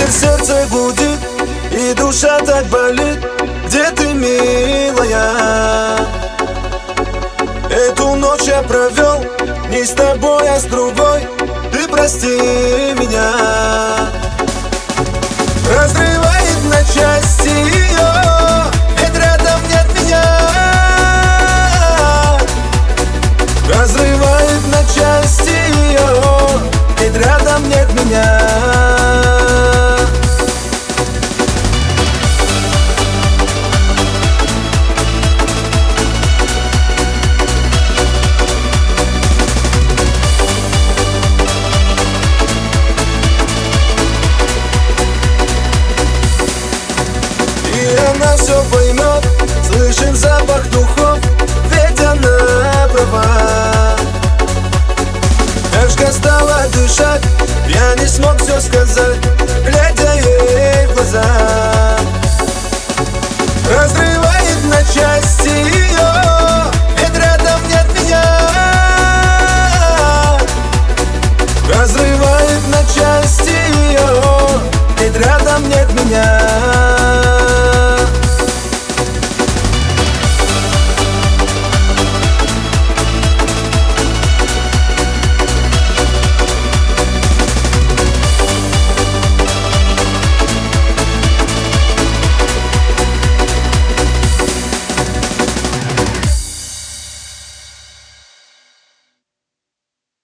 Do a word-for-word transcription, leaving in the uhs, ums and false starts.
Ветер в сердце гудит, и душа так болит. Где ты, милая? Эту ночь я провел не с тобой, а с другой. Ты прости меня. Разрывает на части ее, ведь рядом нет меня. Разрывает на части ее, ведь рядом нет меня. Она все поймет, слышим запах духов, ведь она права. Тяжко стало дышать, я не смог все сказать, глядя ей в глаза. Разрывает на части ее,